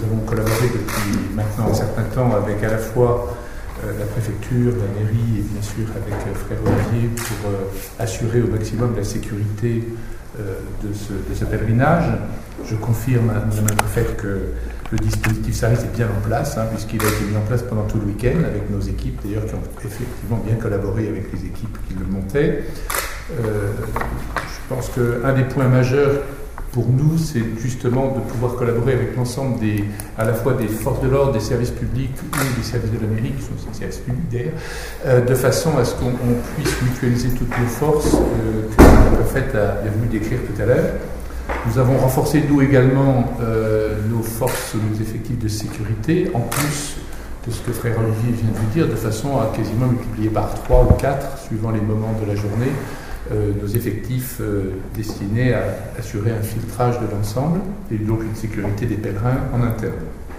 avons collaboré depuis maintenant un certain temps avec à la fois la préfecture, la mairie et bien sûr avec Frère Olivier pour assurer au maximum la sécurité de ce pèlerinage. Je confirme, Madame la Préfète, que le dispositif SARIS est bien en place, puisqu'il a été mis en place pendant tout le week-end avec nos équipes, d'ailleurs, qui ont effectivement bien collaboré avec les équipes qui le montaient. Je pense qu'un des points majeurs pour nous, c'est justement de pouvoir collaborer avec l'ensemble à la fois des forces de l'ordre, des services publics ou des services de la mairie, qui sont aussi des services publics d'ailleurs, de façon à ce qu'on puisse mutualiser toutes nos forces que la préfète a bien voulu décrire tout à l'heure. Nous avons renforcé, nous également, nos forces, nos effectifs de sécurité, en plus de ce que Frère Olivier vient de vous dire, de façon à quasiment multiplier par 3 ou 4, suivant les moments de la journée, nos effectifs destinés à assurer un filtrage de l'ensemble et donc une sécurité des pèlerins en interne.